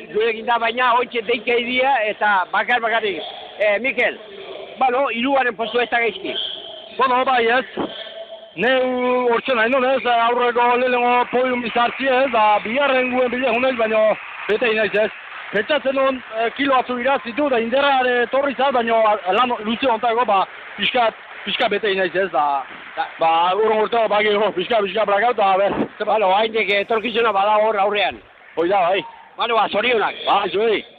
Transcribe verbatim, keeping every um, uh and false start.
gurekin da baina hoitxe deika idia eta bakar bakarrik. Eh, Mikel, balo, hiruaren postu ez da gaizki. Bueno, bai ez. Neu hortzen nahi non ez, aurreko lehenengo podium izartzi ez, da bigarren guen bide hunez, baina bete inaiz ez. Pentsatzen non kilo atzu irazitu, da inderra torri zaz, baina lan luze ontako, ba, pixkat, pixkat bete inaiz ez, da, ba, urron urte, ba, gero, pixkat, pixkat brakau, da, ber. Balo, haindik etorkizuna bada hor aurrean. Hoi da, bai. Balo, ba, zorionak. Ba, zuei.